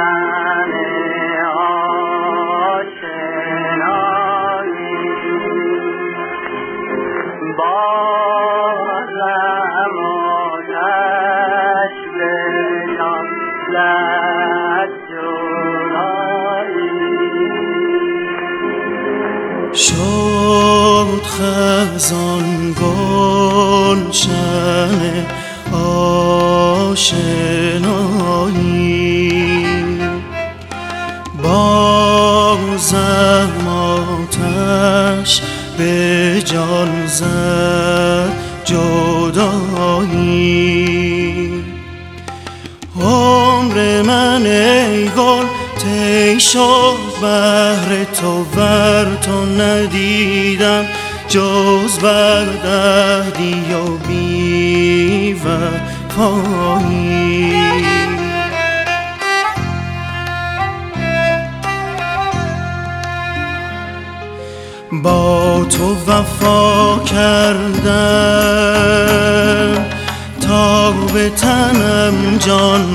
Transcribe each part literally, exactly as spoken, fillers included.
شد خزان گلشن آشنایی، بازم آتش به جان زد جدایی. عمر من ای گل طی شد بهر تو، ور تو ندیدم جز بردهدی و بی وفایی. با تو وفا کردم تا به تنم جان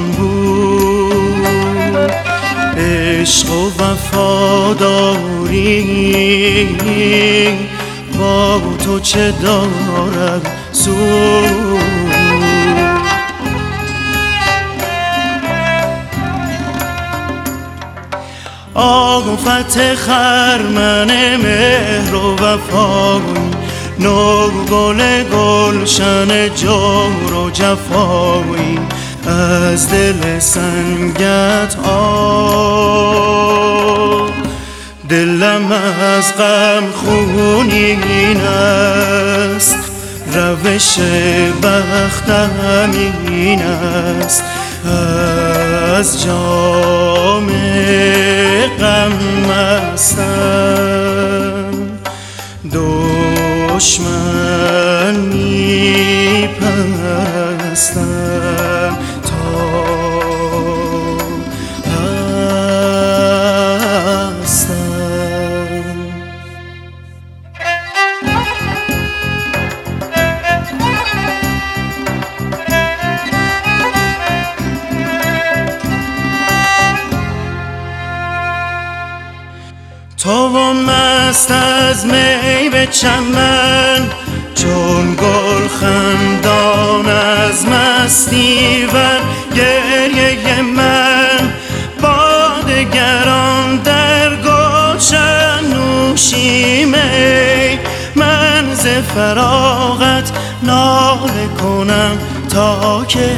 بود، عشق و وفاداری با تو چه دارد سود. آفت خرمن مهر و وفایی، نو گل گلشن جور و جفایی، از دل سنگت آب دلم از غم خونین است، روش بختم این است، از جام غم مستم دشمن می پرستم تا هستم. تو و مست از می به چمن، چون گل خندان از مستی ور گریه من، با دگران در گلشن نوشی می، من ز فراغت ناله کنم تا که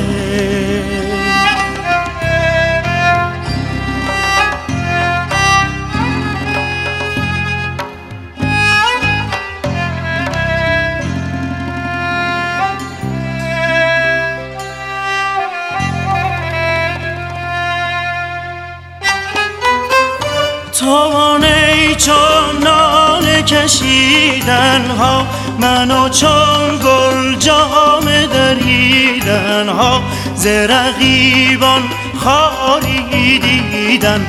توانه چون ناله کشیدن ها، منو چون گل جامه دریدن ها، ز رقیبان خاری دیدن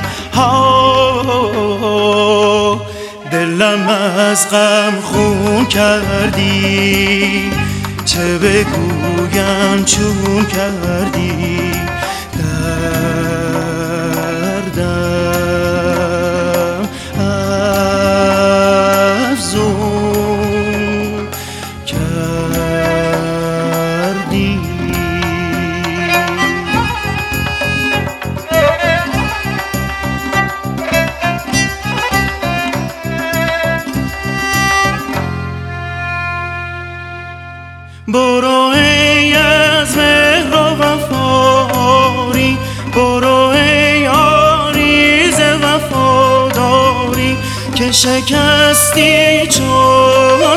ها. دلم از غم خون کردی، چه بگویم چون کردی، دردم افزون کردی. برو ای از مهر و وفایی، برو ای آریز وفاداری، که شکستی چون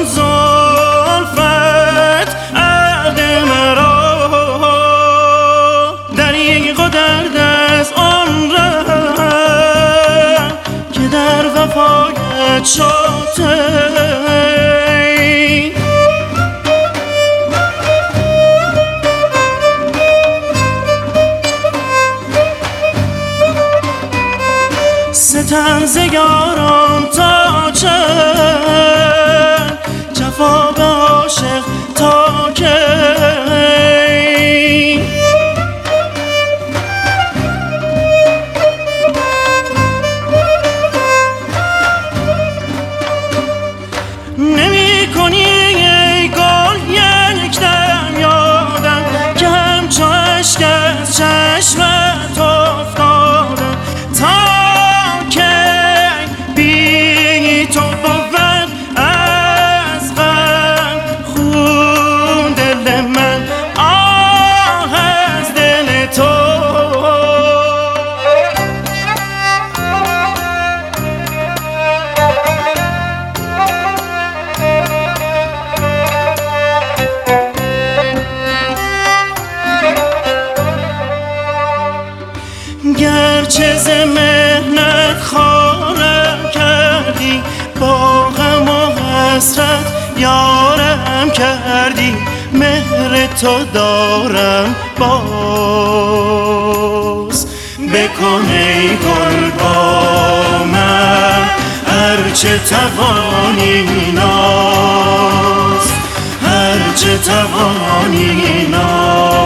زلفت عهد مرا، دریغ و درد از آن ره که در وفایت شد. ستم ز یاران تا چند، جفا به عاشق تا کی، گرچه ز مهنت خارم کردی، با غم و حسرت یارم کردی، مهر تو دارم باز. بکن ای گل با من هرچه توانی ناز، هرچه توانی ناز.